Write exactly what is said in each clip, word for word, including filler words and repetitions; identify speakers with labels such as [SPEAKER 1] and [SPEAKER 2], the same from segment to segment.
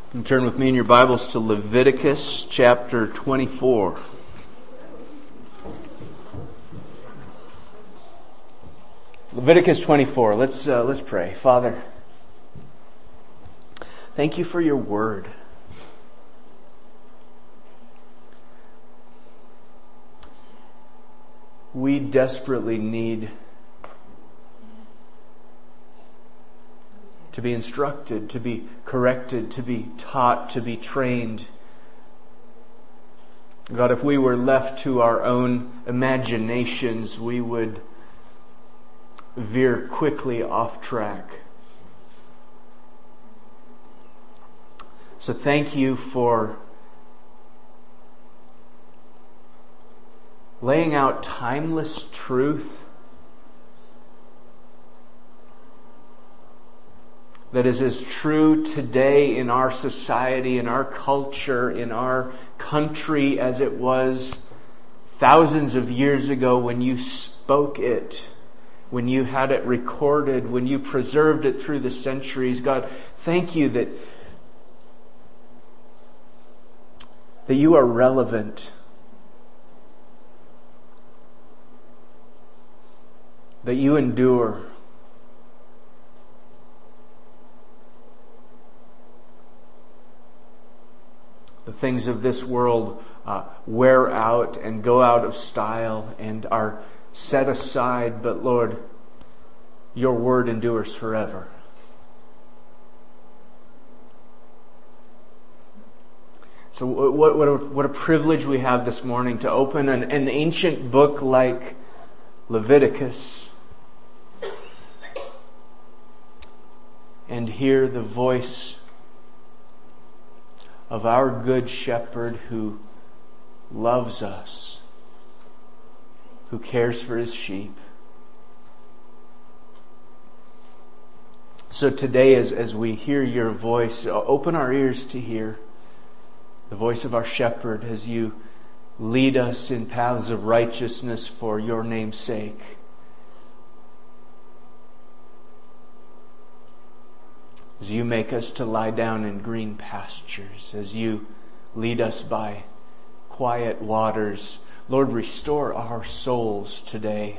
[SPEAKER 1] And turn with me in your Bibles to Leviticus chapter twenty-four. Leviticus twenty-four. Let's uh, let's pray. Father, thank you for your word. We desperately need to be instructed, to be corrected, to be taught, to be trained. God, if we were left to our own imaginations, we would veer quickly off track. So thank you for laying out timeless truth that is as true today in our society, in our culture, in our country as it was thousands of years ago when you spoke it, when you had it recorded, when you preserved it through the centuries. God, thank you that, that you are relevant, that you endure. The things of this world uh, wear out and go out of style and are set aside, but Lord, your word endures forever. So what, what, a, what a privilege we have this morning to open an, an ancient book like Leviticus and hear the voice of our good shepherd who loves us, who cares for his sheep. So today, as, as we hear your voice, open our ears to hear the voice of our shepherd as you lead us in paths of righteousness for your name's sake. As you make us to lie down in green pastures, as you lead us by quiet waters, Lord, restore our souls today.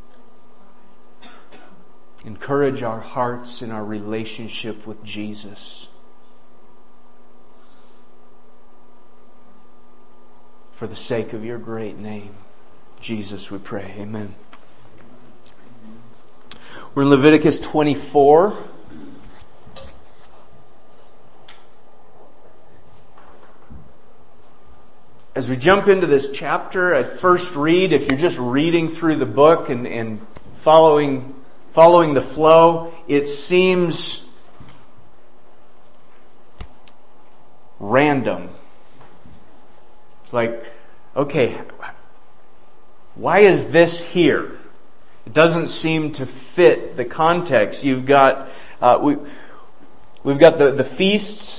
[SPEAKER 1] Encourage our hearts in our relationship with Jesus. For the sake of your great name, Jesus, we pray. Amen. We're in Leviticus twenty-four. As we jump into this chapter, at first read, if you're just reading through the book and, and following following the flow, it seems random. It's like, okay, why is this here? It doesn't seem to fit the context. You've got uh, we we've got the, the feasts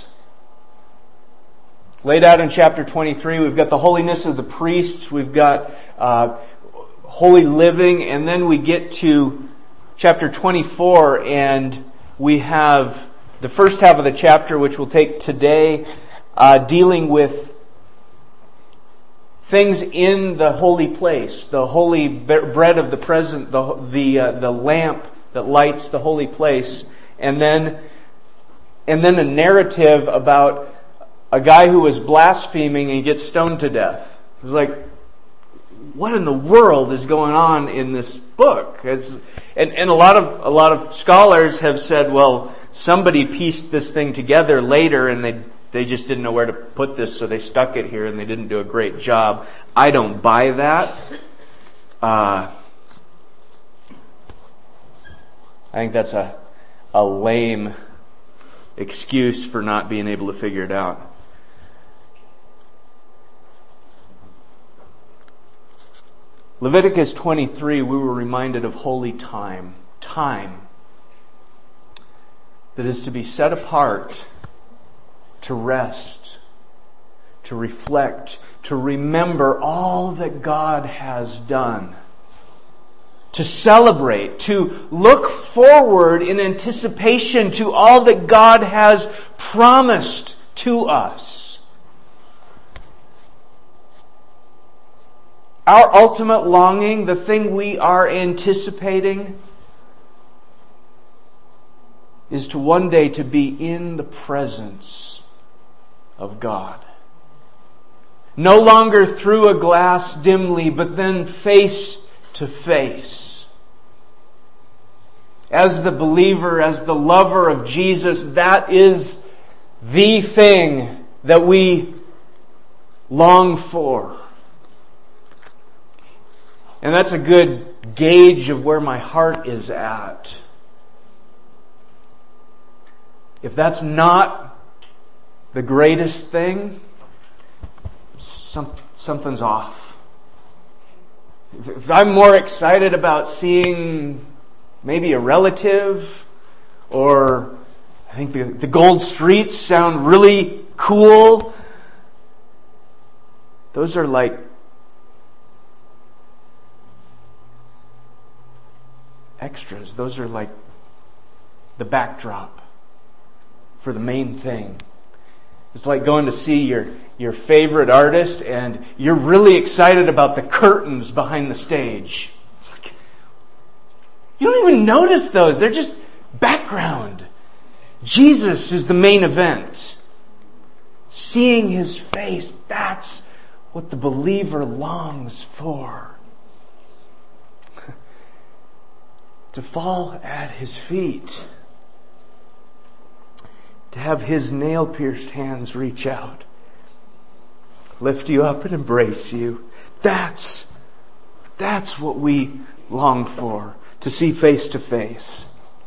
[SPEAKER 1] laid out in chapter twenty-three. We've got the holiness of the priests. We've got uh, holy living. And then we get to chapter twenty-four and we have the first half of the chapter, which we'll take today, uh, dealing with things in the holy place, the holy bread of the present, the the uh, the lamp that lights the holy place. And then, and then a narrative about a guy who was blaspheming and he gets stoned to death. It's like, what in the world is going on in this book? It's, and, and a lot of a lot of scholars have said, well, somebody pieced this thing together later and they they just didn't know where to put this, so they stuck it here and they didn't do a great job. I don't buy that. Uh, I think that's a a lame excuse for not being able to figure it out. Leviticus twenty-three, we were reminded of holy time. Time that is to be set apart to rest, to reflect, to remember all that God has done. to celebrate, to look forward in anticipation to all that God has promised to us. Our ultimate longing, the thing we are anticipating, is to one day to be in the presence of God. No longer through a glass dimly, but then face to face. As the believer, as the lover of Jesus, that is the thing that we long for. And that's a good gauge of where my heart is at. If that's not the greatest thing, some, something's off. If I'm more excited about seeing maybe a relative, or I think the, the gold streets sound really cool, those are like extras. Those are like the backdrop for the main thing. It's like going to see your, your favorite artist and you're really excited about the curtains behind the stage. You don't even notice those. They're just background. Jesus is the main event. Seeing His face, that's what the believer longs for. To fall at His feet. To have His nail-pierced hands reach out, lift you up and embrace you. That's, that's what we long for, to see face to face.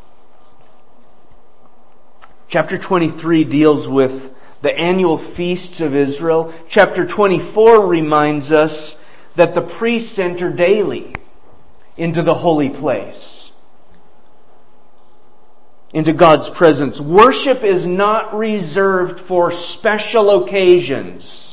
[SPEAKER 1] Chapter twenty-three deals with the annual feasts of Israel. Chapter twenty-four reminds us that the priests enter daily into the holy place, into God's presence. Worship is not reserved for special occasions.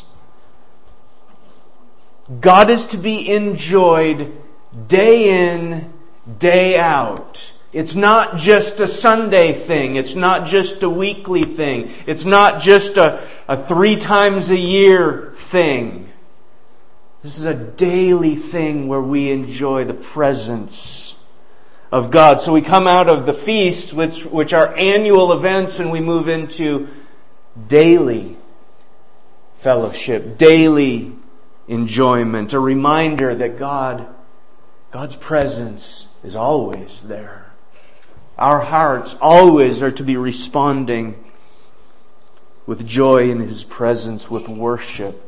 [SPEAKER 1] God is to be enjoyed day in, day out. It's not just a Sunday thing. It's not just a weekly thing. It's not just a, a three times a year thing. This is a daily thing where we enjoy the presence of God. So we come out of the feast, which, which are annual events, and we move into daily fellowship, daily enjoyment, a reminder that God, God's presence is always there. Our hearts always are to be responding with joy in His presence, with worship.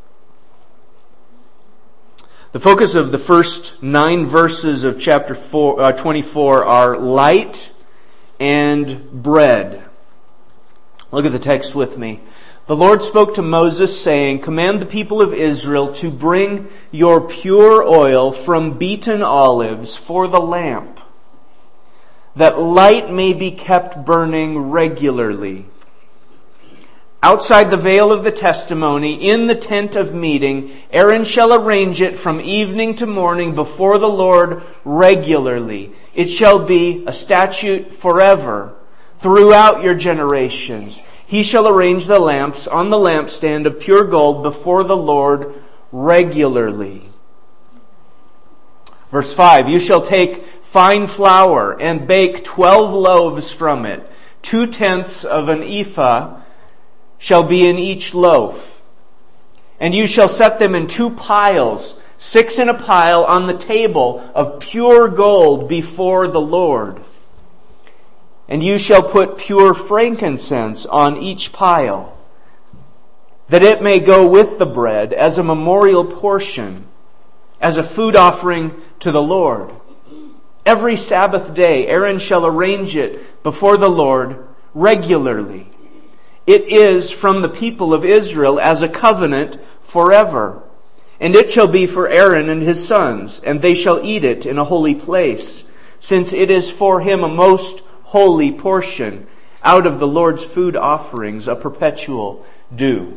[SPEAKER 1] The focus of the first nine verses of chapter four, uh, twenty-four are light and bread. Look at the text with me. The Lord spoke to Moses, saying, "Command the people of Israel to bring your pure oil from beaten olives for the lamp, that light may be kept burning regularly. Outside the veil of the testimony, in the tent of meeting, Aaron shall arrange it from evening to morning before the Lord regularly. It shall be a statute forever, throughout your generations. He shall arrange the lamps on the lampstand of pure gold before the Lord regularly." Verse five, "You shall take fine flour and bake twelve loaves from it. Two tenths of an ephah shall be in each loaf. And you shall set them in two piles, six in a pile on the table of pure gold before the Lord. And you shall put pure frankincense on each pile, that it may go with the bread as a memorial portion, as a food offering to the Lord. Every Sabbath day Aaron shall arrange it before the Lord regularly. It is from the people of Israel as a covenant forever. And it shall be for Aaron and his sons, and they shall eat it in a holy place, since it is for him a most holy portion, out of the Lord's food offerings, a perpetual due."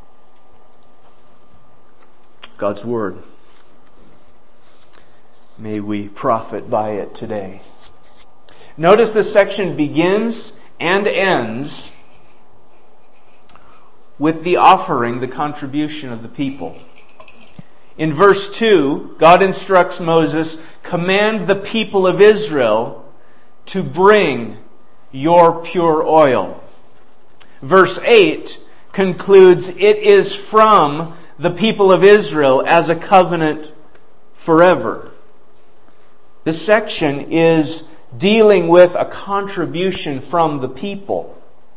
[SPEAKER 1] God's Word. May we profit by it today. Notice this section begins and ends with the offering, the contribution of the people. In verse two, God instructs Moses, "Command the people of Israel to bring your pure oil." Verse eight concludes, "It is from the people of Israel as a covenant forever." This section is dealing with a contribution from the people.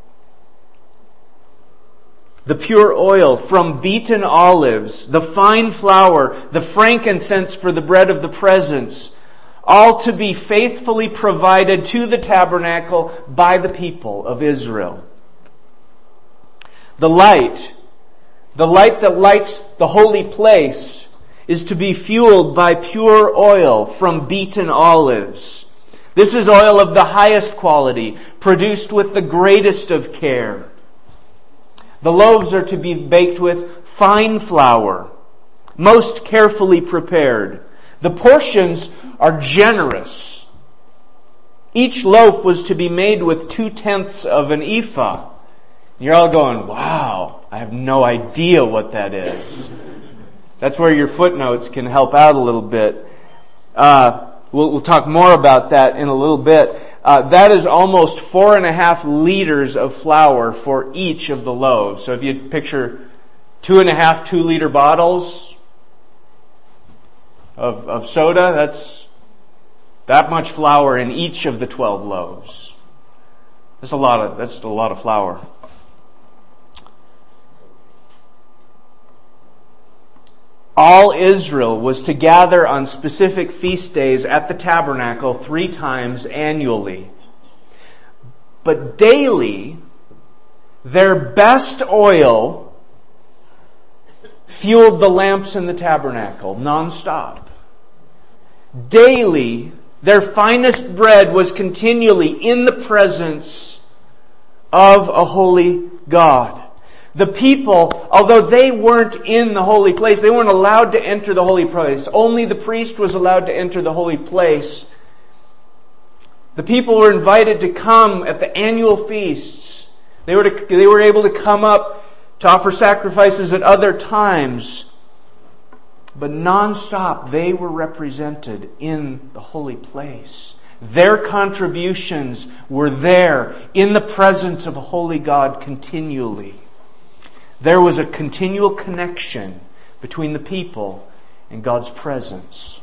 [SPEAKER 1] The pure oil from beaten olives, the fine flour, the frankincense for the bread of the presence, all to be faithfully provided to the tabernacle by the people of Israel. The light, the light that lights the holy place, is to be fueled by pure oil from beaten olives. This is oil of the highest quality, produced with the greatest of care. The loaves are to be baked with fine flour, most carefully prepared. The portions are generous. Each loaf was to be made with two-tenths of an ephah. You're all going, wow, I have no idea what that is. That's where your footnotes can help out a little bit. Uh, we'll, we'll talk more about that in a little bit. Uh, that is almost four and a half liters of flour for each of the loaves. So if you picture two and a half two-liter bottles of, of soda, that's that much flour in each of the twelve loaves. That's a lot of that's a lot of flour. All Israel was to gather on specific feast days at the tabernacle three times annually. But daily, their best oil fueled the lamps in the tabernacle nonstop. Daily, their finest bread was continually in the presence of a holy God. The people, although they weren't in the holy place, they weren't allowed to enter the holy place. Only the priest was allowed to enter the holy place. The people were invited to come at the annual feasts. They were to, they were able to come up to offer sacrifices at other times. But non-stop, they were represented in the holy place. Their contributions were there in the presence of a holy God continually. There was a continual connection between the people and God's presence.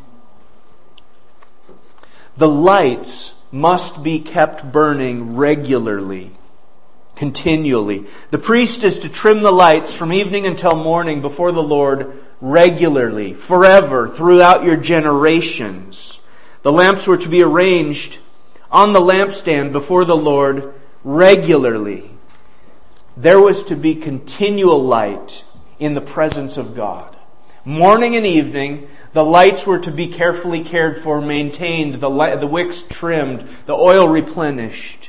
[SPEAKER 1] The lights must be kept burning regularly, continually. The priest is to trim the lights from evening until morning before the Lord regularly, forever, throughout your generations. The lamps were to be arranged on the lampstand before the Lord regularly. There was to be continual light in the presence of God. Morning and evening, the lights were to be carefully cared for, maintained, the, light, the wicks trimmed, the oil replenished.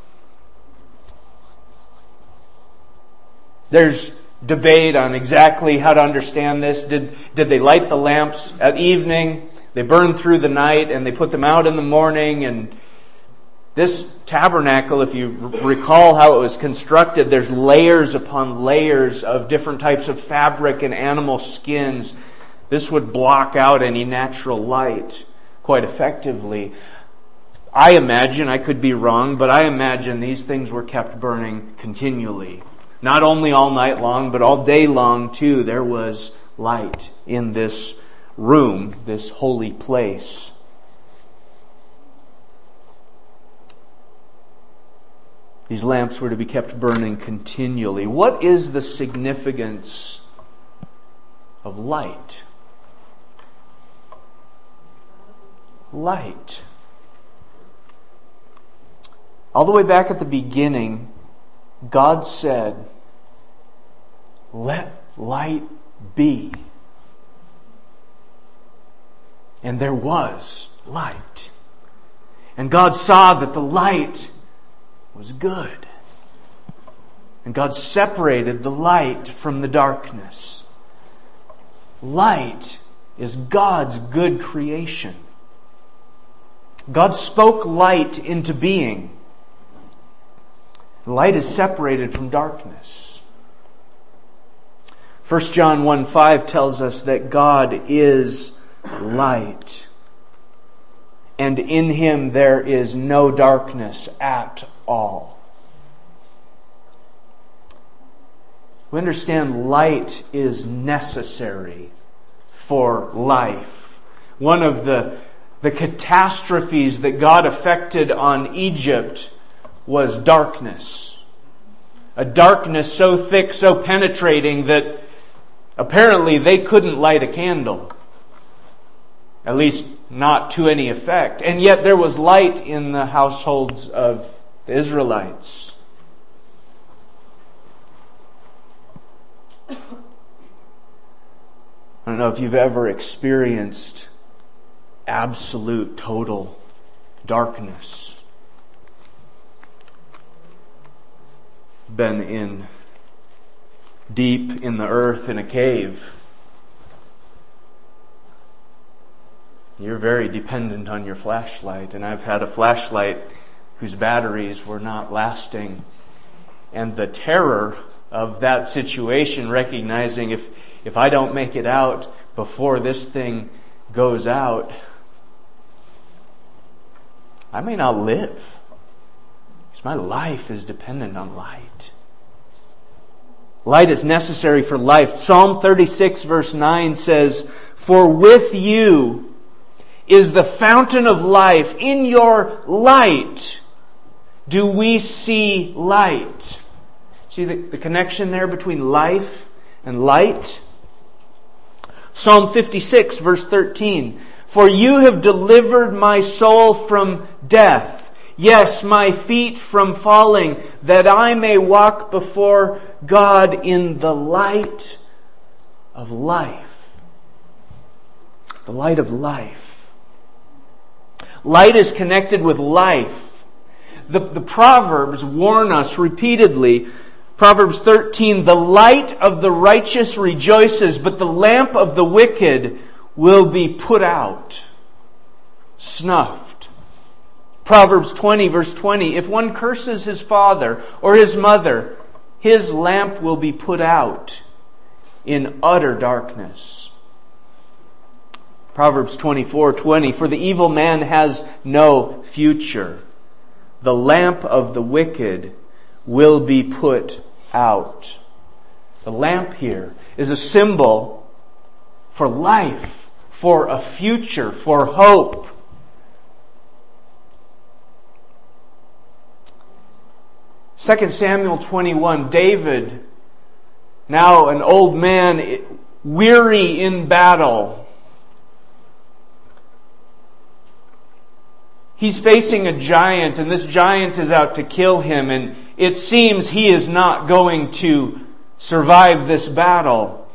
[SPEAKER 1] There's debate on exactly how to understand this. Did, did they light the lamps at evening? They burned through the night and they put them out in the morning. And this tabernacle, if you recall how it was constructed, there's layers upon layers of different types of fabric and animal skins. This would block out any natural light quite effectively. I imagine, I could be wrong, but I imagine these things were kept burning continually. Not only all night long, but all day long too. There was light in this room, this holy place. These lamps were to be kept burning continually. What is the significance of light? Light. All the way back at the beginning, God said, "Let light be." And there was light. And God saw that the light was good. And God separated the light from the darkness. Light is God's good creation. God spoke light into being. Light is separated from darkness. First John one five tells us that God is light, and in Him there is no darkness at all. We understand light is necessary for life. One of the, the catastrophes that God effected on Egypt was darkness. A darkness so thick, so penetrating that apparently they couldn't light a candle. At least not to any effect. And yet there was light in the households of the Israelites. I don't know if you've ever experienced absolute, total darkness. Been in deep in the earth in a cave. You're very dependent on your flashlight, and I've had a flashlight whose batteries were not lasting. And the terror of that situation, recognizing if, if I don't make it out before this thing goes out, I may not live. Because my life is dependent on light. Light is necessary for life. Psalm thirty-six verse nine says, "For with you is the fountain of life. In your light do we see light." See the, the connection there between life and light? Psalm fifty-six verse thirteen. "For you have delivered my soul from death, yes, my feet from falling, that I may walk before God in the light of life." The light of life. Light is connected with life. The, the Proverbs warn us repeatedly. Proverbs thirteen, "The light of the righteous rejoices, but the lamp of the wicked will be put out," snuffed. Proverbs twenty verse twenty, "If one curses his father or his mother, his lamp will be put out in utter darkness." Proverbs twenty-four twenty, "For the evil man has no future. The lamp of the wicked will be put out." The lamp here is a symbol for life, for a future, for hope. Second Samuel twenty-one, David, now an old man, weary in battle. He's facing a giant, and this giant is out to kill him, and it seems he is not going to survive this battle.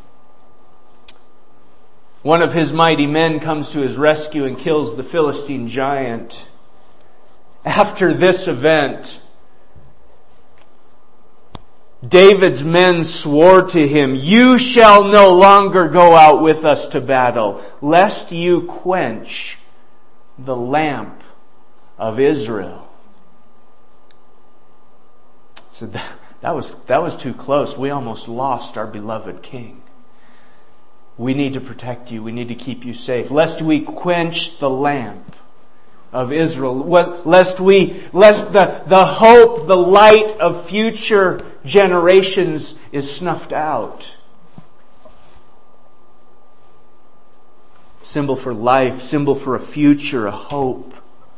[SPEAKER 1] One of his mighty men comes to his rescue and kills the Philistine giant. After this event, David's men swore to him, "You shall no longer go out with us to battle, lest you quench the lamp of Israel." So that, that was that was too close. We almost lost our beloved king. We need to protect you. We need to keep you safe, lest we quench the lamp of Israel. Lest we, lest the, the hope, the light of future generations is snuffed out. Symbol for life, symbol for a future, a hope.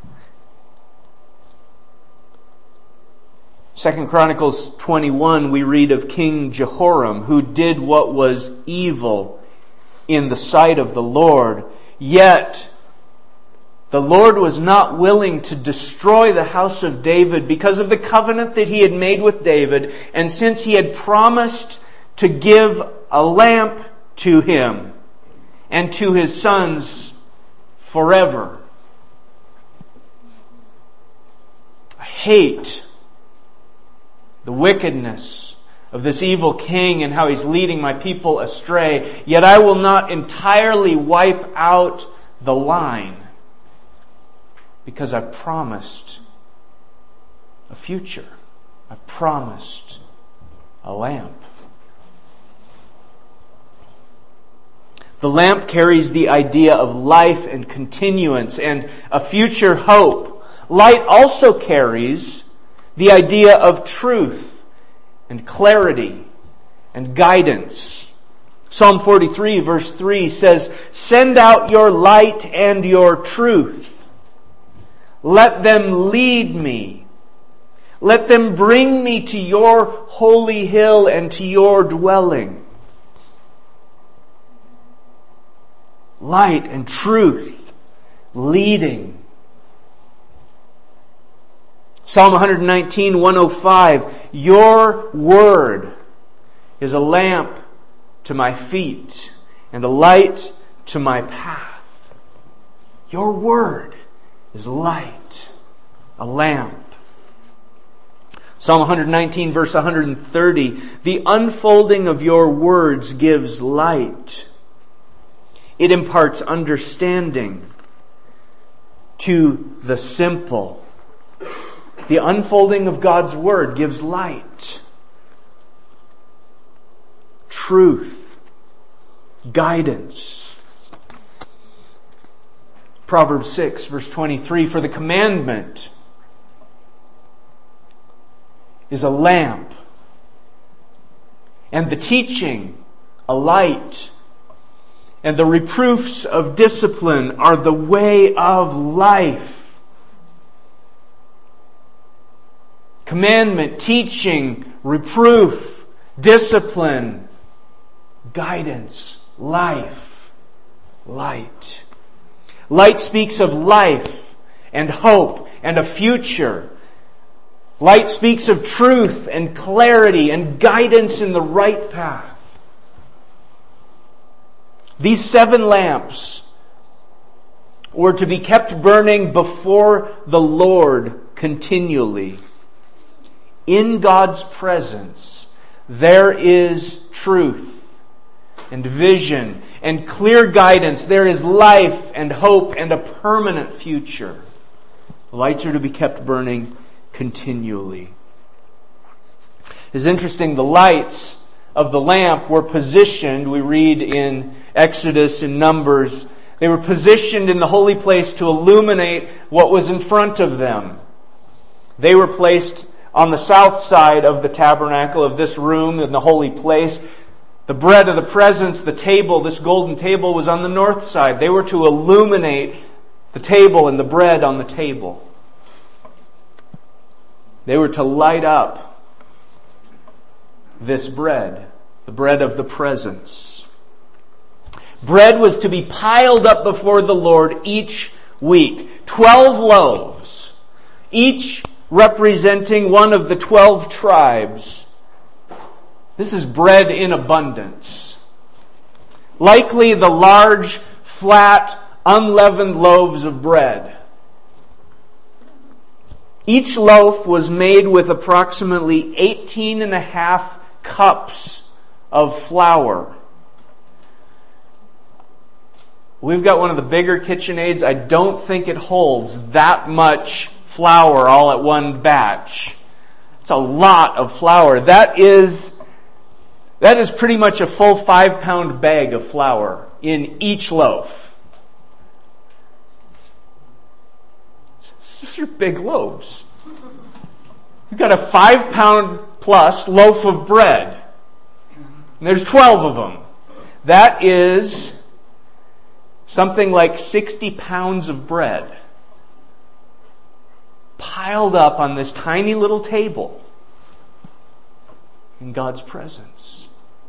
[SPEAKER 1] Second Chronicles twenty-one, we read of King Jehoram, who did what was evil in the sight of the Lord. Yet, the Lord was not willing to destroy the house of David because of the covenant that He had made with David, and since He had promised to give a lamp to him and to his sons forever. I hate the wickedness of this evil king and how he's leading my people astray. Yet I will not entirely wipe out the line because I've promised a future. I've promised a lamp. The lamp carries the idea of life and continuance and a future hope. Light also carries the idea of truth and clarity and guidance. Psalm forty-three verse three says, "Send out your light and your truth. Let them lead me. Let them bring me to your holy hill and to your dwelling." Light and truth, leading. Psalm one nineteen, one oh five, "Your word is a lamp to my feet and a light to my path." Your word is light, a lamp. Psalm one nineteen verse one thirty, "The unfolding of your words gives light. It imparts understanding to the simple." The unfolding of God's word gives light, truth, guidance. Proverbs six verse twenty-three, "For the commandment is a lamp, and the teaching a light, and the reproofs of discipline are the way of life." Commandment, teaching, reproof, discipline, guidance, life, light. Light speaks of life and hope and a future. Light speaks of truth and clarity and guidance in the right path. These seven lamps were to be kept burning before the Lord continually. In God's presence, there is truth and vision and clear guidance. There is life and hope and a permanent future. The lights are to be kept burning continually. It's interesting, the lights of the lamp were positioned, we read in Exodus and Numbers, they were positioned in the holy place to illuminate what was in front of them. They were placed on the south side of the tabernacle, of this room in the holy place. The bread of the presence, the table, this golden table, was on the north side. They were to illuminate the table and the bread on the table. They were to light up this bread, the bread of the presence. Bread was to be piled up before the Lord each week. Twelve loaves, each representing one of the twelve tribes. This is bread in abundance. Likely the large, flat, unleavened loaves of bread. Each loaf was made with approximately eighteen and a half cups of flour. We've got one of the bigger KitchenAids. I don't think it holds that much flour all at one batch. It's a lot of flour. That is, that is pretty much a full five pound bag of flour in each loaf. These are big loaves. You've got a five pound plus loaf of bread. And there's twelve of them. That is something like sixty pounds of bread piled up on this tiny little table in God's presence.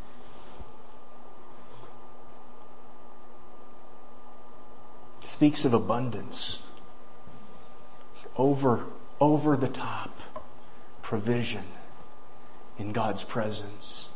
[SPEAKER 1] It speaks of abundance. Over, over the top provision in God's presence.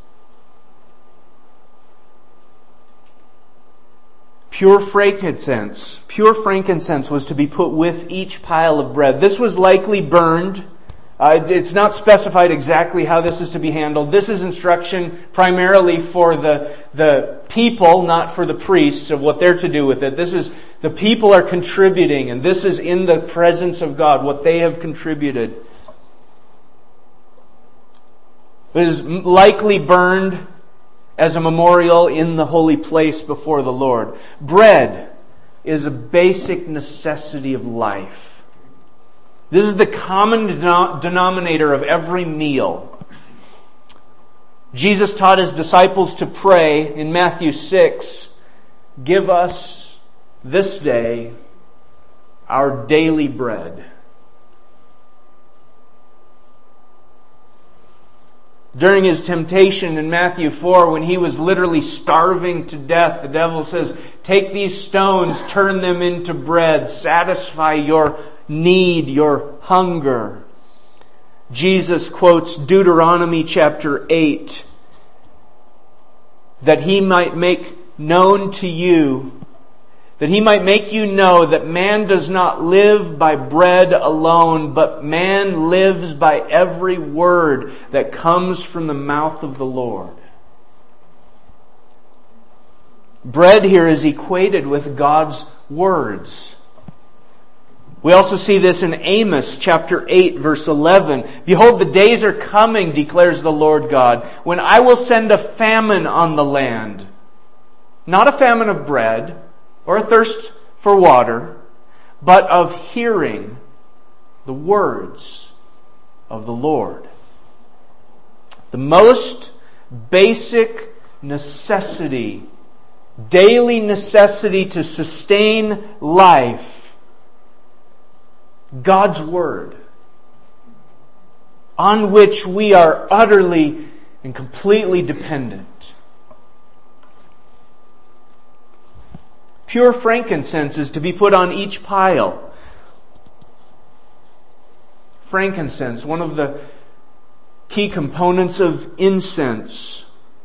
[SPEAKER 1] Pure frankincense, pure frankincense was to be put with each pile of bread. This was likely burned. Uh, it's not specified exactly how this is to be handled. This is instruction primarily for the, the people, not for the priests, of what they're to do with it. This is, the people are contributing, and this is in the presence of God, what they have contributed. It is likely burned as a memorial in the holy place before the Lord. Bread is a basic necessity of life. This is the common denominator of every meal. Jesus taught His disciples to pray in Matthew six, "Give us this day our daily bread." During His temptation in Matthew four, when He was literally starving to death, the devil says, "Take these stones, turn them into bread, satisfy your need, your hunger." Jesus quotes Deuteronomy chapter eight, that He might make known to you, that He might make you know that man does not live by bread alone, but man lives by every word that comes from the mouth of the Lord. Bread here is equated with God's words. We also see this in Amos chapter eight, verse eleven. "Behold, the days are coming, declares the Lord God, when I will send a famine on the land." Not a famine of bread or a thirst for water, but of hearing the words of the Lord. The most basic necessity, daily necessity to sustain life, God's Word, on which we are utterly and completely dependent. Pure frankincense is to be put on each pile. Frankincense, one of the key components of incense.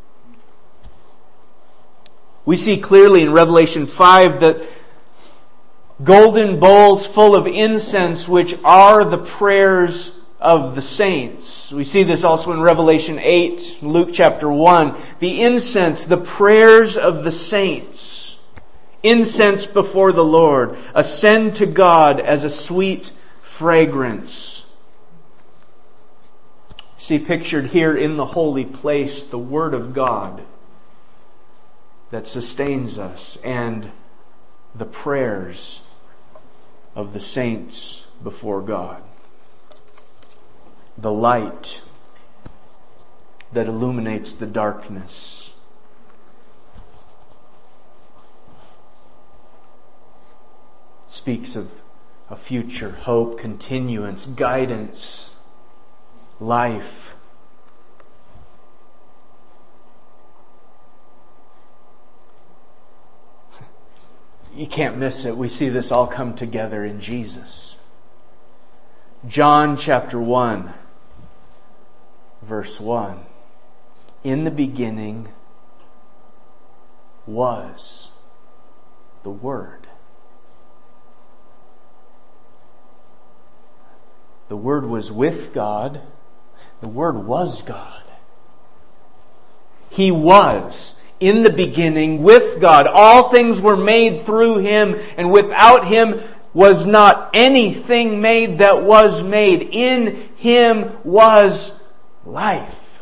[SPEAKER 1] We see clearly in Revelation five that golden bowls full of incense, which are the prayers of the saints. We see this also in Revelation eight, Luke chapter one. The incense, the prayers of the saints. Incense before the Lord, ascend to God as a sweet fragrance. See pictured here in the holy place the Word of God that sustains us and the prayers of the saints before God. The light that illuminates the darkness. Speaks of a future, hope, continuance, guidance, life. You can't miss it. We see this all come together in Jesus. John chapter one, verse one. In the beginning was the Word. The Word was with God. The Word was God. He was in the beginning with God. All things were made through Him, and without Him was not anything made that was made. In Him was life.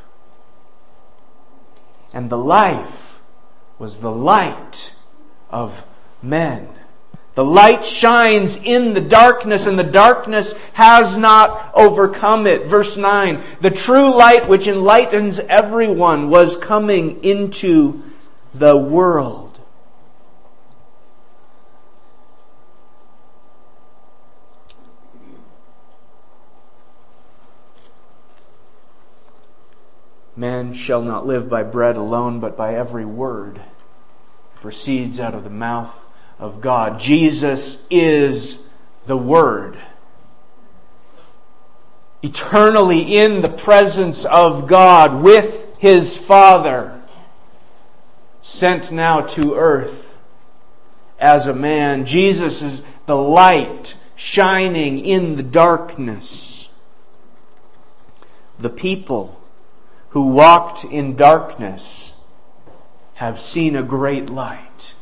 [SPEAKER 1] And the life was the light of men. The light shines in the darkness, and the darkness has not overcome it. Verse nine, the true light which enlightens everyone was coming into the world. Man shall not live by bread alone, but by every word that proceeds out of the mouth of God. Jesus is the Word. Eternally in the presence of God with His Father. Sent now to earth as a man. Jesus is the light shining in the darkness. The people who walked in darkness have seen a great light.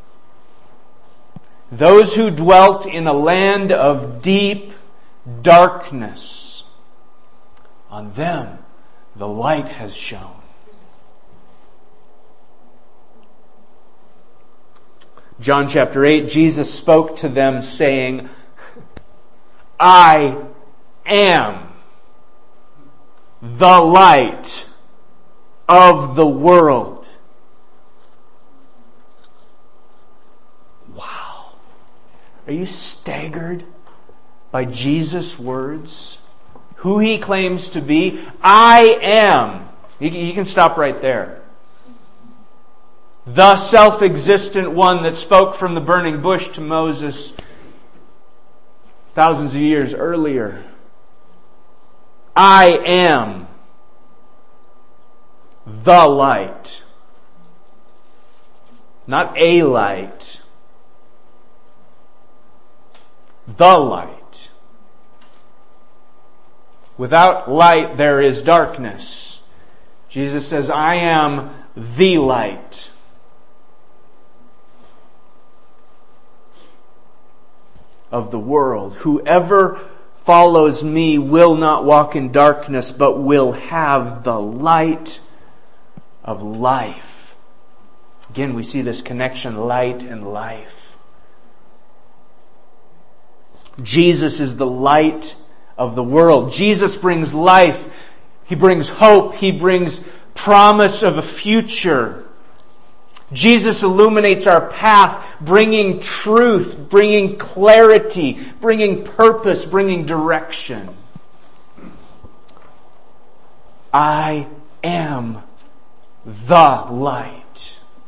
[SPEAKER 1] Those who dwelt in a land of deep darkness, on them the light has shone. John chapter eight, Jesus spoke to them saying, I am the light of the world. Wow. Are you staggered by Jesus' words? Who He claims to be? I am. You can stop right there. The self-existent one that spoke from the burning bush to Moses thousands of years earlier. I am the light. Not a light. The light. Without light there is darkness. Jesus says, I am the light. Of the world. Whoever follows me will not walk in darkness, but will have the light of life. Again, we see this connection, light and life. Jesus is the light of the world. Jesus brings life. He brings hope. He brings promise of a future. Jesus illuminates our path, bringing truth, bringing clarity, bringing purpose, bringing direction. I am the light.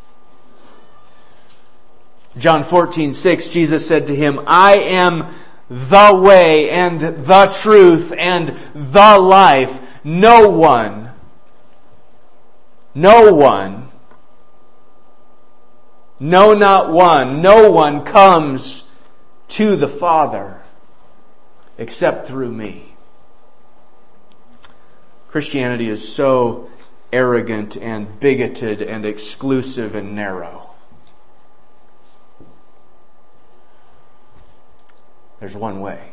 [SPEAKER 1] John fourteen six, Jesus said to him, I am the way and the truth and the life. No one, no one, no, not one, no one comes to the Father except through me. Christianity is so arrogant and bigoted and exclusive and narrow. There's one way.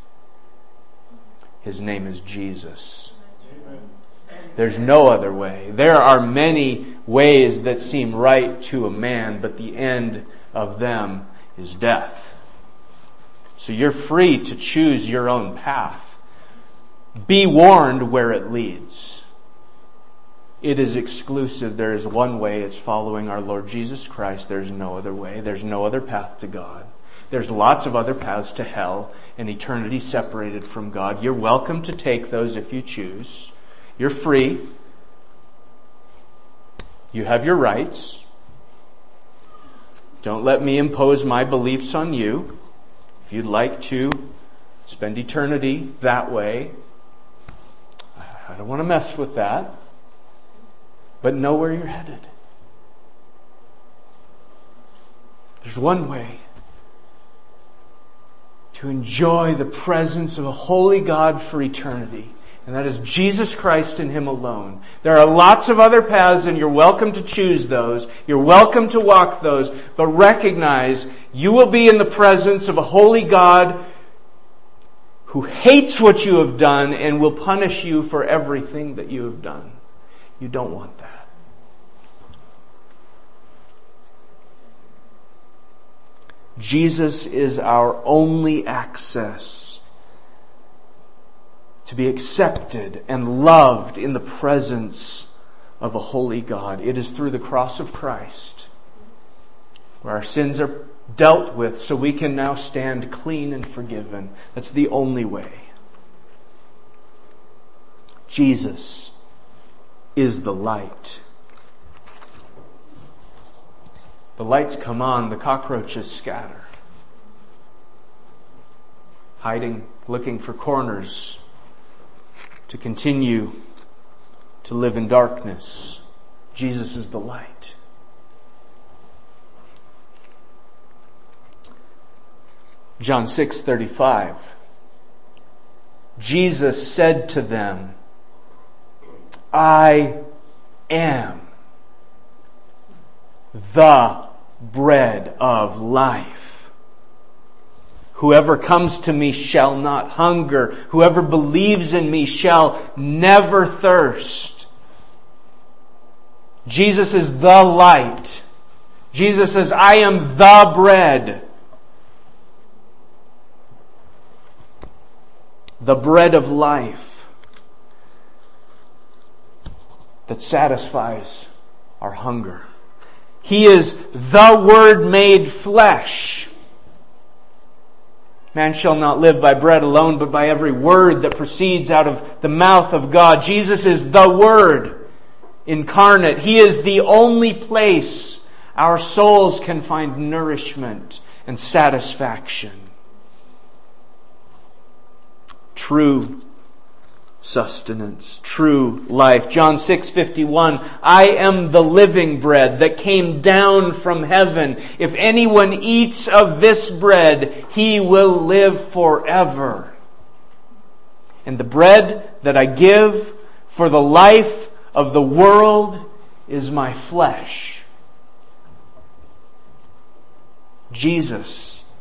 [SPEAKER 1] His name is Jesus. There's no other way. There are many ways that seem right to a man, but the end of them is death. So you're free to choose your own path. Be warned where it leads. It is exclusive. There is one way. It's following our Lord Jesus Christ. There's no other way. There's no other path to God. There's lots of other paths to hell and eternity separated from God. You're welcome to take those if you choose. You're free. You have your rights. Don't let me impose my beliefs on you. If you'd like to spend eternity that way, I don't want to mess with that. But know where you're headed. There's one way to enjoy the presence of a holy God for eternity. And that is Jesus Christ and Him alone. There are lots of other paths and you're welcome to choose those. You're welcome to walk those. But recognize you will be in the presence of a holy God who hates what you have done and will punish you for everything that you have done. You don't want that. Jesus is our only access to be accepted and loved in the presence of a holy God. It is through the cross of Christ where our sins are dealt with so we can now stand clean and forgiven. That's the only way. Jesus is the light. The lights come on, the cockroaches scatter. Hiding, looking for corners to continue to live in darkness. Jesus is the light. John six thirty-five. Jesus said to them, I am the bread of life. Whoever comes to me shall not hunger. Whoever believes in me shall never thirst. Jesus is the light. Jesus says, I am the bread. The bread of life that satisfies our hunger. He is the Word made flesh. Man shall not live by bread alone, but by every word that proceeds out of the mouth of God. Jesus is the Word incarnate. He is the only place our souls can find nourishment and satisfaction. True sustenance, true life. John six fifty-one, I am the living bread that came down from heaven. If anyone eats of this bread, he will live forever. And the bread that I give for the life of the world is my flesh. Jesus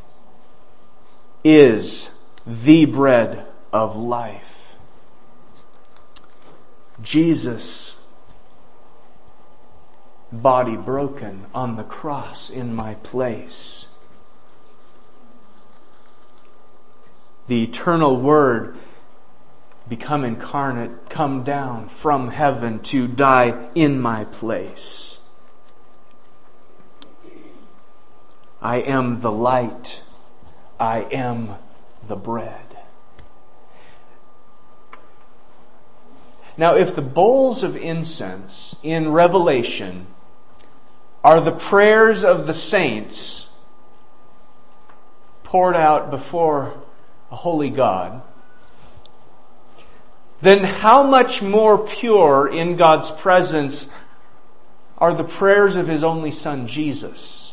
[SPEAKER 1] is the bread of life. Jesus' body broken on the cross in my place. The eternal Word become incarnate, come down from heaven to die in my place. I am the light. I am the bread. Now, if the bowls of incense in Revelation are the prayers of the saints poured out before a holy God, then how much more pure in God's presence are the prayers of His only Son, Jesus?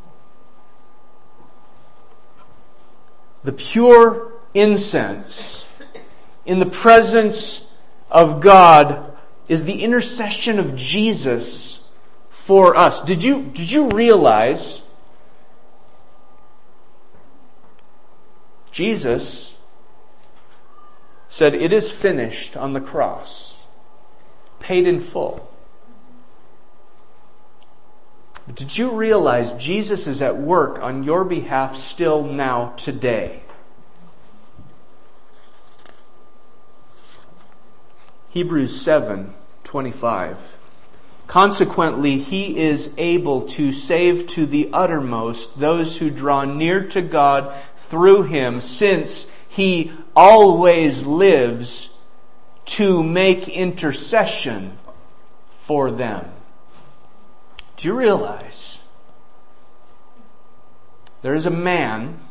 [SPEAKER 1] The pure incense in the presence of God is the intercession of Jesus for us. Did you, did you realize Jesus said, "It is finished" on the cross, paid in full? But did you realize Jesus is at work on your behalf still now today? Hebrews seven twenty-five. Consequently, He is able to save to the uttermost those who draw near to God through Him, since He always lives to make intercession for them. Do you realize there is a man,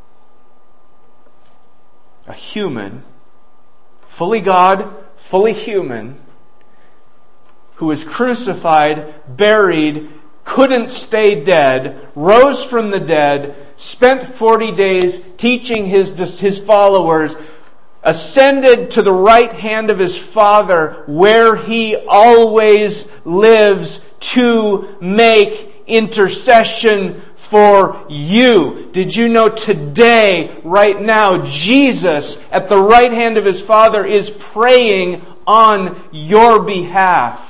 [SPEAKER 1] a human, fully God, fully human, who was crucified, buried, couldn't stay dead, rose from the dead, spent forty days teaching his, his followers, ascended to the right hand of His Father, where He always lives to make intercession for you. Did you know today, right now, Jesus at the right hand of His Father is praying on your behalf?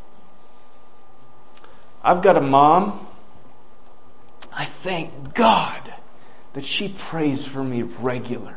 [SPEAKER 1] I've got a mom. I thank God that she prays for me regularly.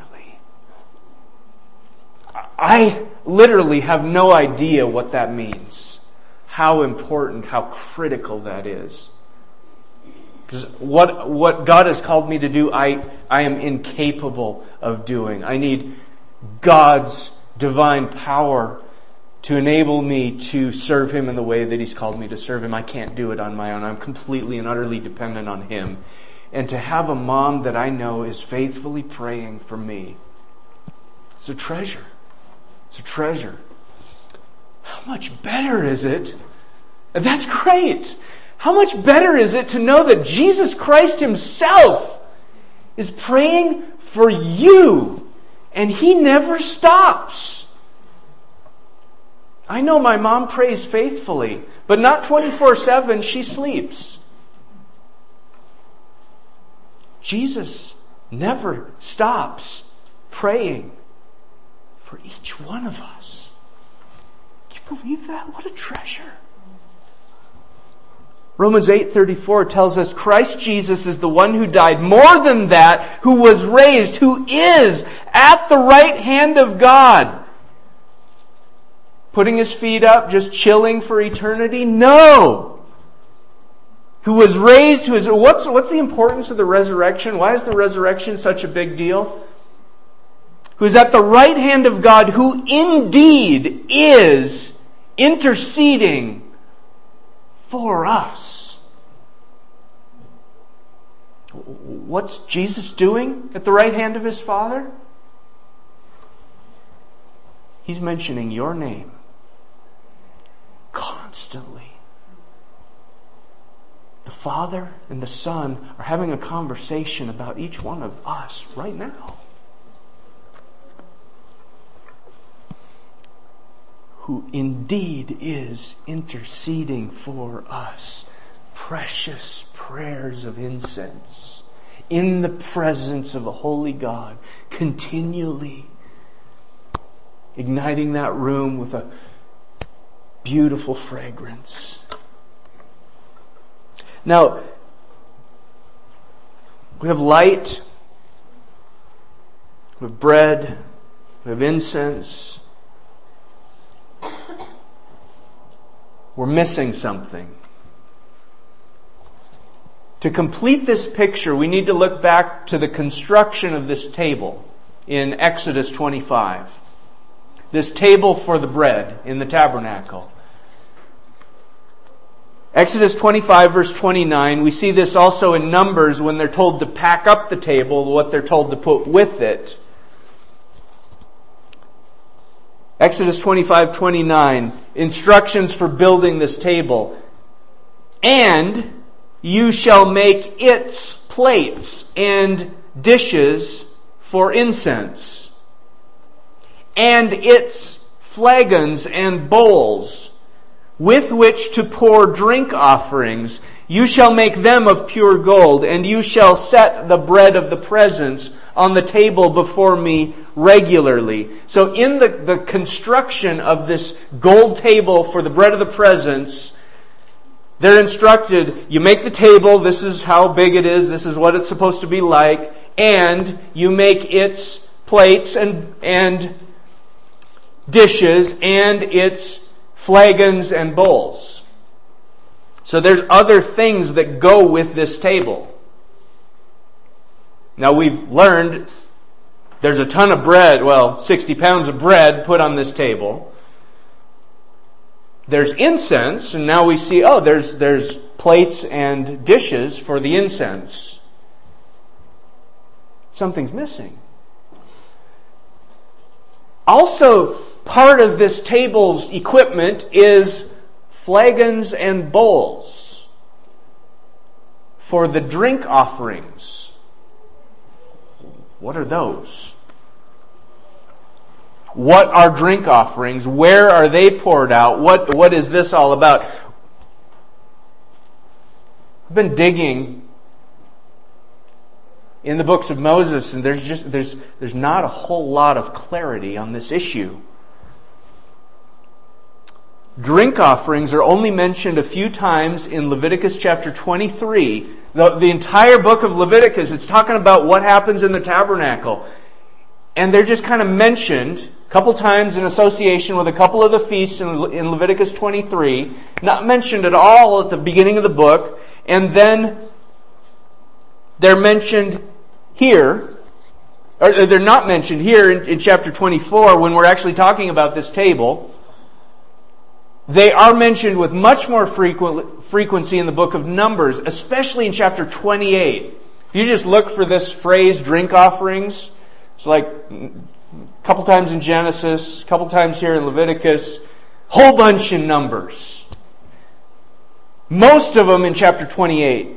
[SPEAKER 1] I literally have no idea what that means. How important, how critical that is. Because what, what God has called me to do, I, I am incapable of doing. I need God's divine power to enable me to serve Him in the way that He's called me to serve Him. I can't do it on my own. I'm completely and utterly dependent on Him. And to have a mom that I know is faithfully praying for me, it's a treasure. It's a treasure. How much better is it? That's great. How much better is it to know that Jesus Christ Himself is praying for you, and He never stops. I know my mom prays faithfully, but not twenty-four seven. She sleeps. Jesus never stops praying for each one of us. Can you believe that? What a treasure. Romans eight thirty-four tells us Christ Jesus is the one who died. More than that, who was raised, who is at the right hand of God. Putting his feet up, just chilling for eternity? No! Who was raised, who is... What's, what's the importance of the resurrection? Why is the resurrection such a big deal? Who is at the right hand of God, who indeed is interceding for us. What's Jesus doing at the right hand of his Father? He's mentioning your name constantly. The Father and the Son are having a conversation about each one of us right now. Who indeed is interceding for us. Precious prayers of incense in the presence of a holy God, continually igniting that room with a beautiful fragrance. Now, we have light, we have bread, we have incense. We're missing something. To complete this picture, we need to look back to the construction of this table in Exodus twenty-five. This table for the bread in the tabernacle. Exodus twenty-five verse twenty-nine, we see this also in Numbers when they're told to pack up the table, what they're told to put with it. Exodus twenty-five twenty-nine, instructions for building this table. And you shall make its plates and dishes for incense, and its flagons and bowls, with which to pour drink offerings. You shall make them of pure gold, and you shall set the bread of the presence on the table before me regularly. So in the, the construction of this gold table for the bread of the presence, they're instructed, you make the table, this is how big it is, this is what it's supposed to be like, and you make its plates and, and dishes and its flagons and bowls. So there's other things that go with this table. Now we've learned there's a ton of bread, well, sixty pounds of bread put on this table. There's incense, and now we see, oh, there's there's plates and dishes for the incense. Something's missing. Also, part of this table's equipment is flagons and bowls for the drink offerings. What are those? What are drink offerings? Where are they poured out? What what is this all about? I've been digging in the books of Moses, and there's just there's there's not a whole lot of clarity on this issue. Drink offerings are only mentioned a few times in Leviticus chapter twenty-three. The, the entire book of Leviticus, it's talking about what happens in the tabernacle. And they're just kind of mentioned a couple times in association with a couple of the feasts in, in Leviticus twenty-three. Not mentioned at all at the beginning of the book. And then they're mentioned here, or they're not mentioned here in, in chapter twenty-four when we're actually talking about this table. They are mentioned with much more frequent, frequency in the book of Numbers, especially in chapter twenty-eight. If you just look for this phrase, drink offerings, it's like a couple times in Genesis, a couple times here in Leviticus, whole bunch in Numbers. Most of them in chapter twenty-eight.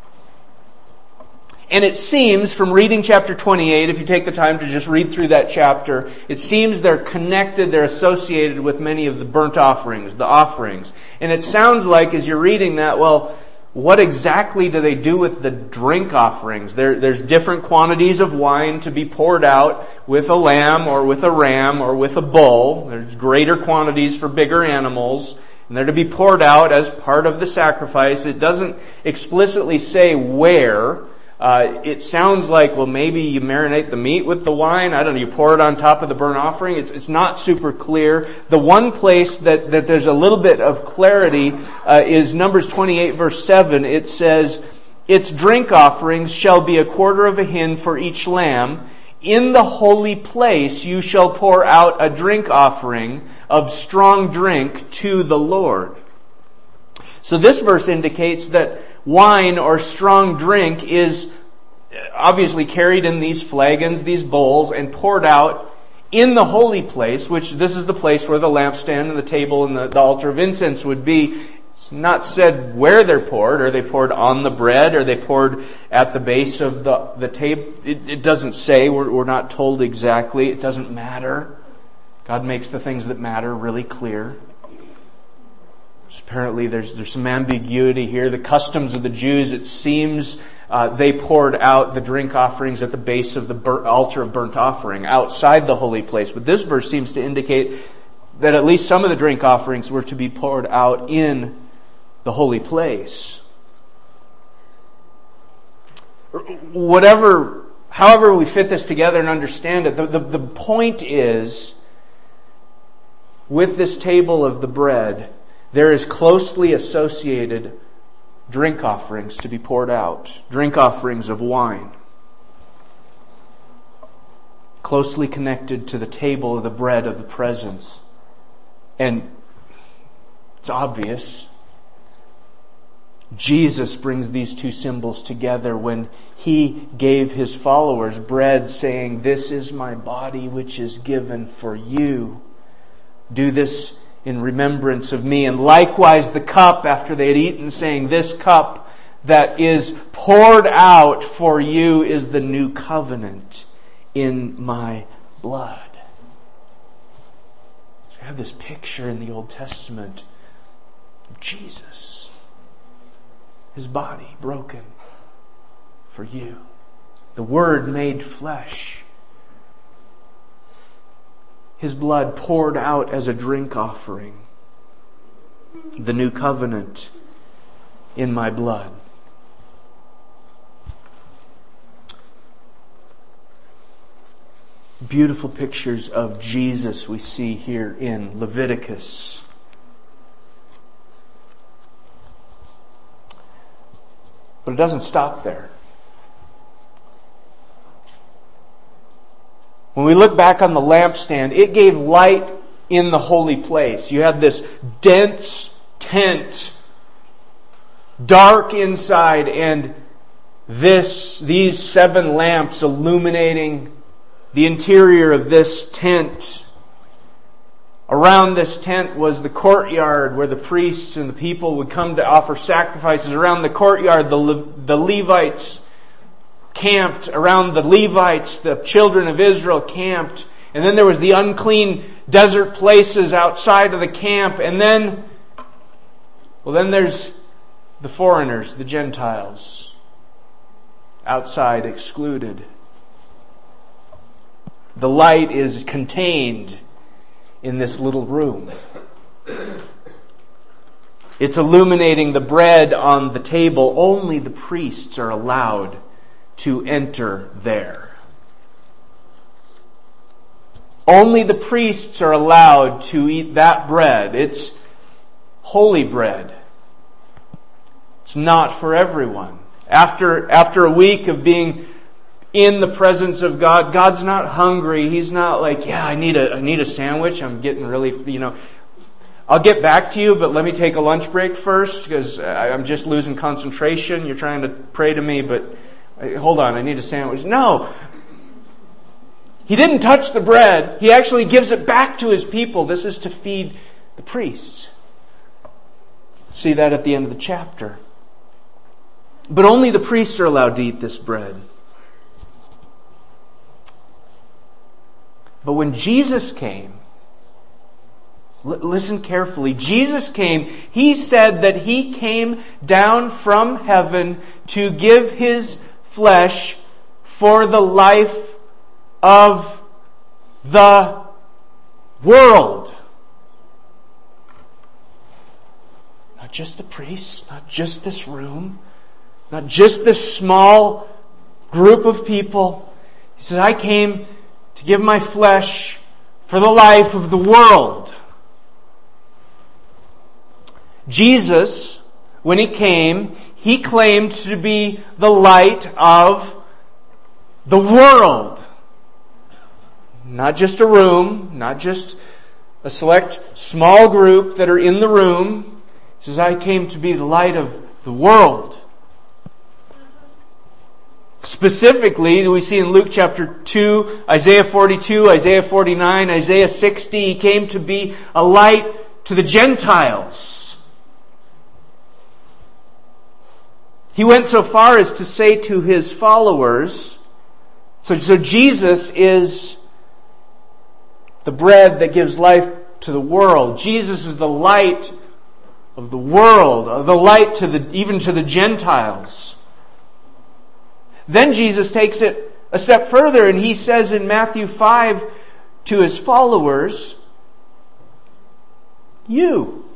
[SPEAKER 1] And it seems from reading chapter twenty-eight, if you take the time to just read through that chapter, it seems they're connected, they're associated with many of the burnt offerings, the offerings. And it sounds like as you're reading that, well, what exactly do they do with the drink offerings? There, there's different quantities of wine to be poured out with a lamb or with a ram or with a bull. There's greater quantities for bigger animals. And they're to be poured out as part of the sacrifice. It doesn't explicitly say where. Uh, it sounds like, well, maybe you marinate the meat with the wine. I don't know, you pour it on top of the burnt offering. It's it's not super clear. The one place that, that there's a little bit of clarity uh, is Numbers twenty-eight, verse seven. It says, its drink offerings shall be a quarter of a hin for each lamb. In the holy place you shall pour out a drink offering of strong drink to the Lord. So this verse indicates that wine or strong drink is obviously carried in these flagons, these bowls, and poured out in the holy place, which this is the place where the lampstand and the table and the, the altar of incense would be. It's not said where they're poured. Are they poured on the bread? Are they poured at the base of the, the table? It, it doesn't say. We're, we're not told exactly. It doesn't matter. God makes the things that matter really clear. Apparently there's there's some ambiguity here. The customs of the Jews, it seems, uh, they poured out the drink offerings at the base of the bur- altar of burnt offering, outside the holy place. But this verse seems to indicate that at least some of the drink offerings were to be poured out in the holy place. Whatever, however we fit this together and understand it, the, the, the point is, with this table of the bread, there is closely associated drink offerings to be poured out. Drink offerings of wine. Closely connected to the table of the bread of the presence. And it's obvious. Jesus brings these two symbols together when He gave His followers bread, saying, "This is my body which is given for you. Do this in remembrance of me." And likewise the cup after they had eaten, saying, "This cup that is poured out for you is the new covenant in my blood." So we have this picture in the Old Testament of Jesus. His body broken for you. The Word made flesh. His blood poured out as a drink offering. The new covenant in my blood. Beautiful pictures of Jesus we see here in Leviticus. But it doesn't stop there. When we look back on the lampstand, it gave light in the holy place. You had this dense tent, dark inside, and this these seven lamps illuminating the interior of this tent. Around this tent was the courtyard where the priests and the people would come to offer sacrifices. Around the courtyard, the, Le- the Levites camped. Around the Levites, the children of Israel camped. And then there was the unclean desert places outside of the camp. And then, well, then there's the foreigners, the Gentiles, outside, excluded. The light is contained in this little room. It's illuminating the bread on the table. Only the priests are allowed to enter there. Only the priests are allowed to eat that bread. It's holy bread. It's not for everyone. After, after a week of being in the presence of God, God's not hungry. He's not like, yeah, I need a I need a sandwich. I'm getting really, you know, I'll get back to you, but let me take a lunch break first because I'm just losing concentration. You're trying to pray to me, but hold on, I need a sandwich. No. He didn't touch the bread. He actually gives it back to His people. This is to feed the priests. See that at the end of the chapter. But only the priests are allowed to eat this bread. But when Jesus came, l- listen carefully, Jesus came, He said that He came down from heaven to give His flesh for the life of the world. just the priests, not just this room, not just this small group of people. He says, I came to give my flesh for the life of the world. Jesus, when He came, He claimed to be the light of the world. Not just a room, not just a select small group that are in the room. He says, I came to be the light of the world. Specifically, we see in Luke chapter two, Isaiah forty-two, Isaiah forty-nine, Isaiah sixty, He came to be a light to the Gentiles. He went so far as to say to His followers, so, so Jesus is the bread that gives life to the world. Jesus is the light of the world, the light to the even to the Gentiles. Then Jesus takes it a step further and He says in Matthew five to His followers, You.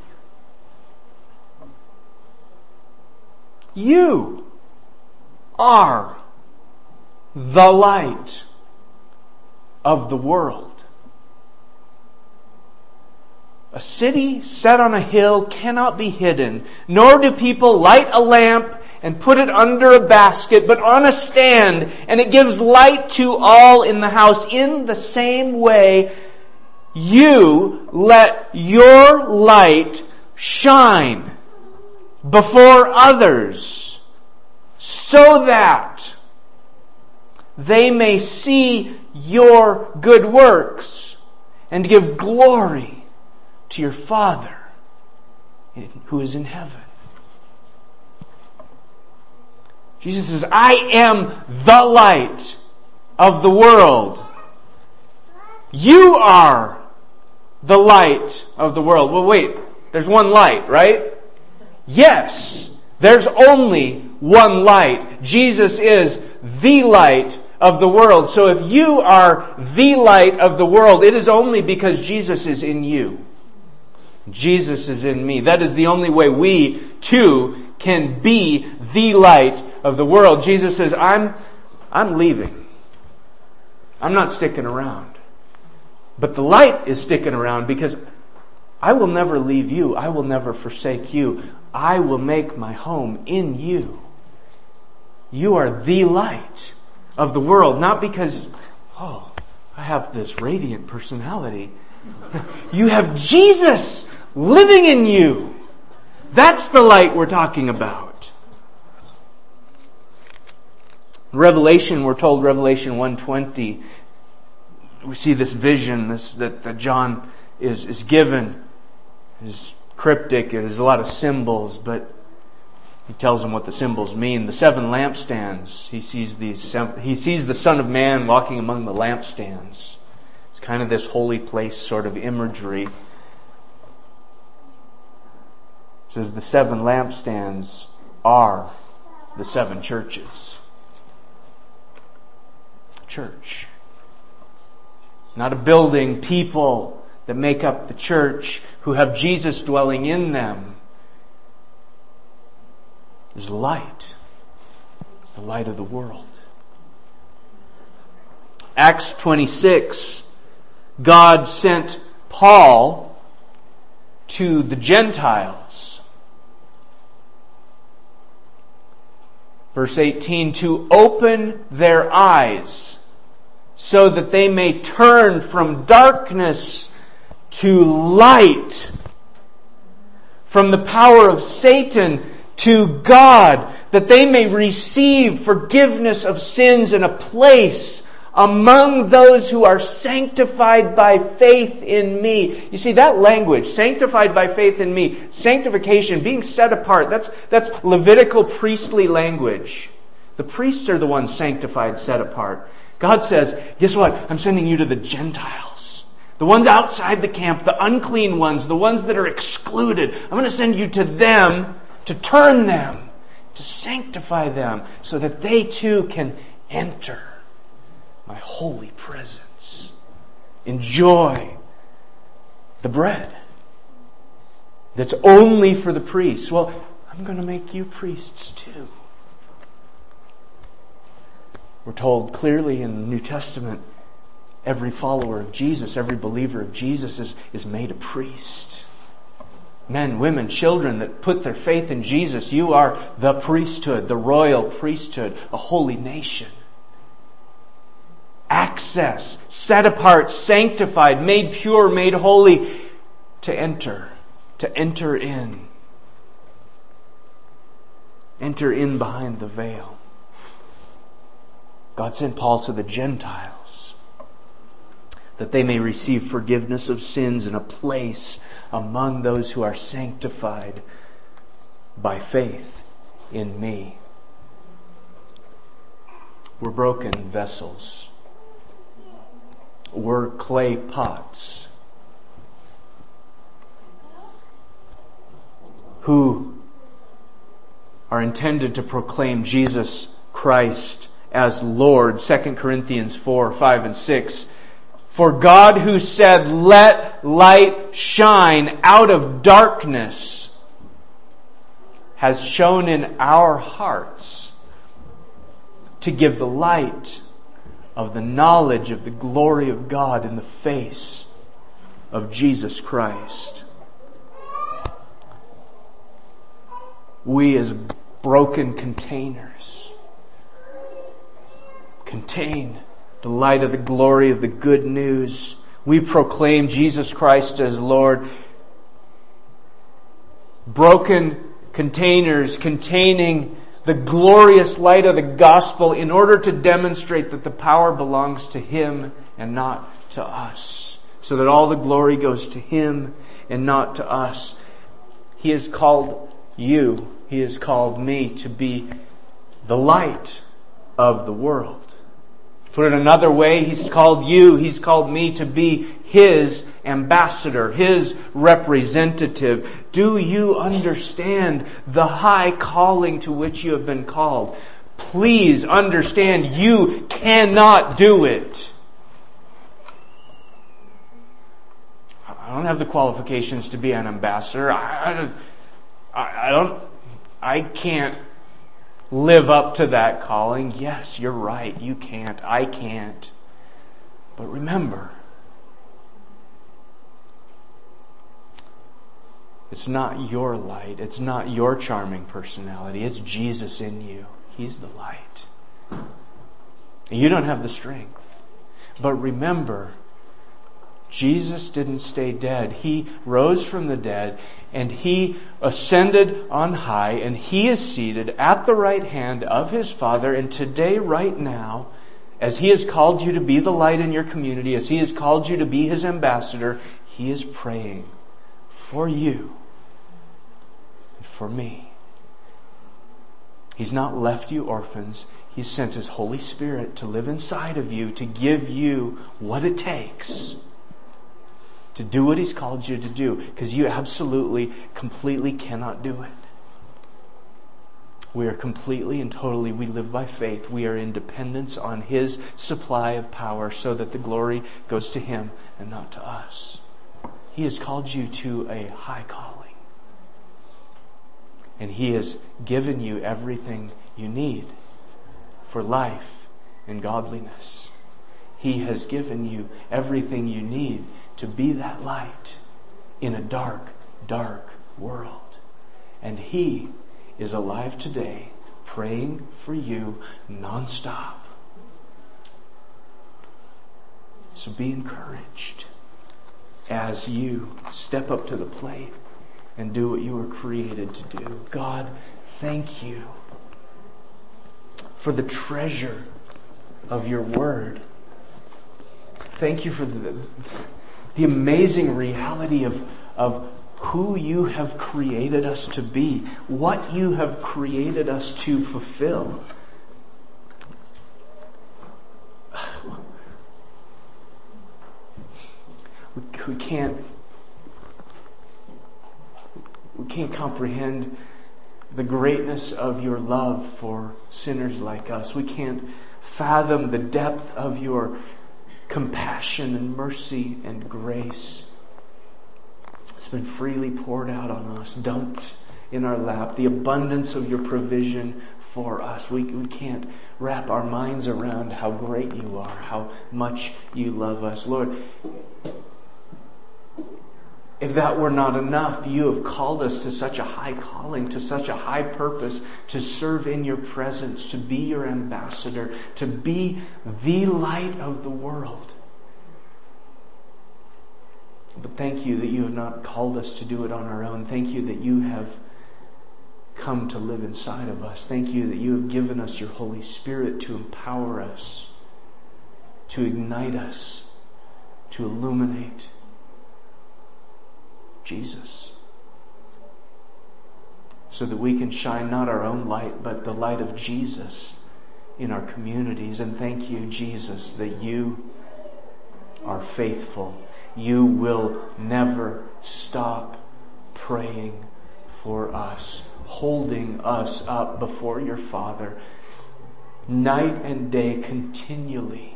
[SPEAKER 1] You are the light of the world. A city set on a hill cannot be hidden, nor do people light a lamp and put it under a basket, but on a stand, and it gives light to all in the house. In the same way, you let your light shine before others, so that they may see your good works and give glory to your Father who is in heaven. Jesus says, I am the light of the world. You are the light of the world. Well, wait, there's one light, right? Yes, there's only one light. Jesus is the light of the world. So if you are the light of the world, it is only because Jesus is in you. Jesus is in me. That is the only way we, too, can be the light of the world. Jesus says, I'm, I'm leaving. I'm not sticking around. But the light is sticking around because I will never leave you. I will never forsake you. I will make my home in you. You are the light of the world. Not because, oh, I have this radiant personality. You have Jesus living in you. That's the light we're talking about. Revelation, we're told, Revelation one twenty, we see this vision this, that, that John is, is given. It's cryptic, there's a lot of symbols, but he tells them what the symbols mean. The seven lampstands, he sees these. He sees the Son of Man walking among the lampstands. It's kind of this holy place sort of imagery. It says the seven lampstands are the seven churches. Church. Not a building, people that make up the church who have Jesus dwelling in them. There's light. It's the light of the world. Acts twenty-six, God sent Paul to the Gentiles. Verse eighteen, to open their eyes so that they may turn from darkness to light, from the power of Satan to God, that they may receive forgiveness of sins and a place among those who are sanctified by faith in me. You see, that language, sanctified by faith in me, sanctification, being set apart, that's, that's Levitical priestly language. The priests are the ones sanctified, set apart. God says, guess what? I'm sending you to the Gentiles. The ones outside the camp, the unclean ones, the ones that are excluded. I'm going to send you to them to turn them, to sanctify them, so that they too can enter my holy presence. Enjoy the bread. that's only for the priests. Well, I'm going to make you priests too. We're told clearly in the New Testament, every follower of Jesus, every believer of Jesus is, is made a priest. Men, women, children that put their faith in Jesus, you are the priesthood, the royal priesthood, a holy nation. Access, set apart, sanctified, made pure, made holy, to enter, to enter in. Enter in behind the veil. God sent Paul to the Gentiles that they may receive forgiveness of sins and a place among those who are sanctified by faith in me. We're broken vessels. We're clay pots who are intended to proclaim Jesus Christ as Lord. Second Corinthians four, five, and six. For God who said, "Let light shine out of darkness," has shone in our hearts to give the light of the knowledge of the glory of God in the face of Jesus Christ. We as broken containers contain the light of the glory of the good news. We proclaim Jesus Christ as Lord. Broken containers containing the glorious light of the gospel in order to demonstrate that the power belongs to Him and not to us. So that all the glory goes to Him and not to us. He has called you, He has called me to be the light of the world. Put it another way, He's called you, He's called me to be His ambassador, His representative. Do you understand the high calling to which you have been called? Please understand, you cannot do it. I don't have the qualifications to be an ambassador. I, I, I don't, I can't live up to that calling. Yes, you're right. You can't. I can't. But remember, it's not your light. It's not your charming personality. It's Jesus in you. He's the light. You don't have the strength. But remember, Jesus didn't stay dead. He rose from the dead and He ascended on high and He is seated at the right hand of His Father. And today, right now, as He has called you to be the light in your community, as He has called you to be His ambassador, He is praying for you and for me. He's not left you orphans. He's sent His Holy Spirit to live inside of you, to give you what it takes to do what He's called you to do, because you absolutely, completely cannot do it. We are completely and totally, we live by faith. We are in dependence on His supply of power so that the glory goes to Him and not to us. He has called you to a high calling. And He has given you everything you need for life and godliness. He has given you everything you need to be that light in a dark, dark world. And He is alive today, praying for you nonstop. So be encouraged as you step up to the plate and do what you were created to do. God, thank You for the treasure of Your Word. Thank You for the, the amazing reality of, of who You have created us to be, what You have created us to fulfill. We, we can't we can't comprehend the greatness of Your love for sinners like us. We can't fathom the depth of Your compassion and mercy and grace. It's It's been freely poured out on us, dumped in our lap. The abundance of your provision for us. We, we can't wrap our minds around how great you are, how much you love us. Lord, if that were not enough, you have called us to such a high calling, to such a high purpose, to serve in your presence, to be your ambassador, to be the light of the world. But thank you that you have not called us to do it on our own. Thank you that you have come to live inside of us. Thank you that you have given us your Holy Spirit to empower us, to ignite us, to illuminate Jesus, so that we can shine not our own light, but the light of Jesus in our communities. And thank you, Jesus, that you are faithful. You will never stop praying for us, holding us up before your Father, night and day, continually,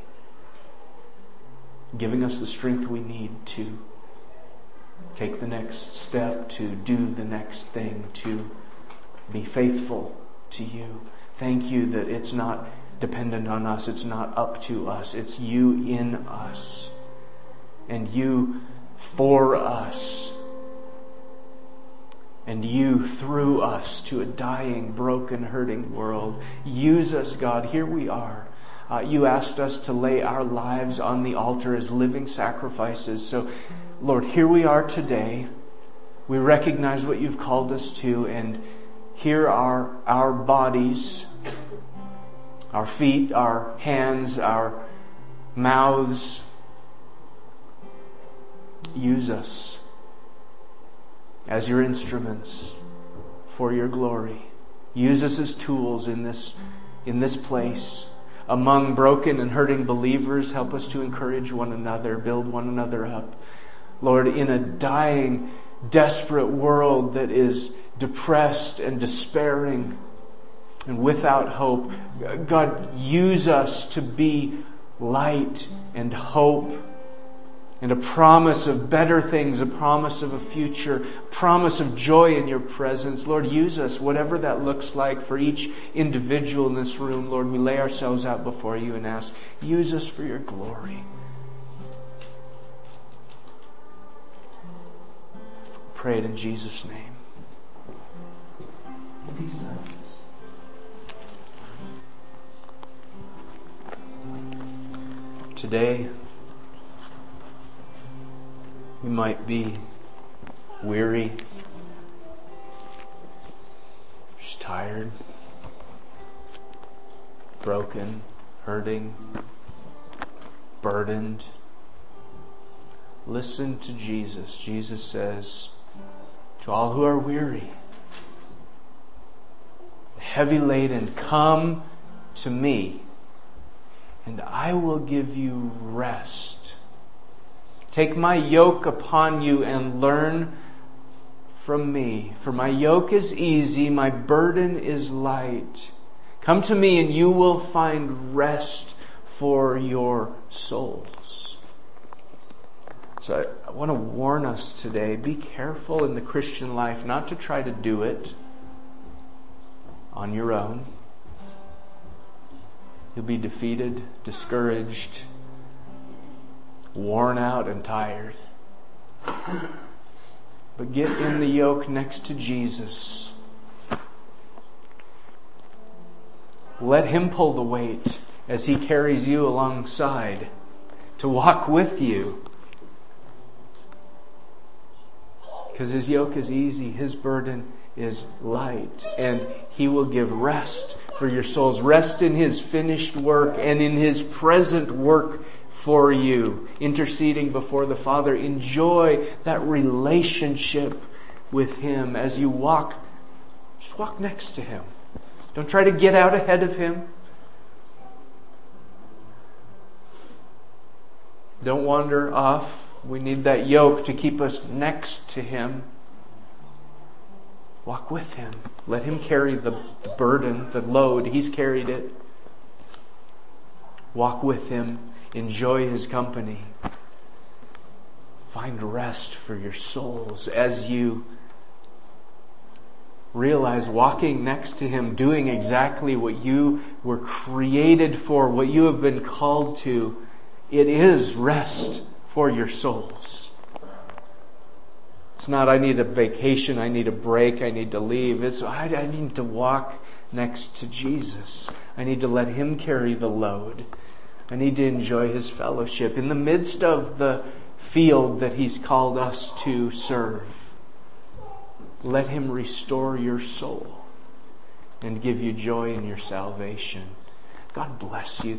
[SPEAKER 1] giving us the strength we need to take the next step, to do the next thing, to be faithful to you. Thank you that it's not dependent on us, it's not up to us, it's you in us, and you for us, and you through us to a dying, broken, hurting world. Use us, God. Here we are. Uh, you asked us to lay our lives on the altar as living sacrifices. So, Lord, here we are today. We recognize what you've called us to, and here are our bodies, our feet, our hands, our mouths. Use us as your instruments for your glory. Use us as tools in this, in this place. Among broken and hurting believers, help us to encourage one another, build one another up. Lord, in a dying, desperate world that is depressed and despairing and without hope, God, use us to be light and hope and a promise of better things, a promise of a future, a promise of joy in your presence. Lord, use us, whatever that looks like for each individual in this room. Lord, we lay ourselves out before you and ask, use us for your glory. Pray it in Jesus' name. Today, we might be weary, just tired, broken, hurting, burdened. Listen to Jesus. Jesus says, to all who are weary, heavy laden, come to me, and I will give you rest. Take my yoke upon you and learn from me. For my yoke is easy, my burden is light. Come to me and you will find rest for your souls. So I, I want to warn us today, be careful in the Christian life not to try to do it on your own. You'll be defeated, discouraged, worn out and tired. But get in the yoke next to Jesus. Let Him pull the weight as He carries you alongside to walk with you. Because His yoke is easy, His burden is light, and He will give rest for your souls. Rest in His finished work and in His present work for you, interceding before the Father. Enjoy that relationship with Him as you walk. Just walk next to Him. Don't try to get out ahead of Him. Don't wander off. We need that yoke to keep us next to Him. Walk with Him. Let Him carry the burden, the load. He's carried it. Walk with Him. Enjoy His company. find rest for your souls as you realize walking next to Him, doing exactly what you were created for, what you have been called to. It is rest for your souls. It's not, I need a vacation, I need a break, I need to leave. It's, I, I need to walk next to Jesus. I need to let Him carry the load. I need to enjoy His fellowship in the midst of the field that He's called us to serve. Let Him restore your soul and give you joy in your salvation. God bless you.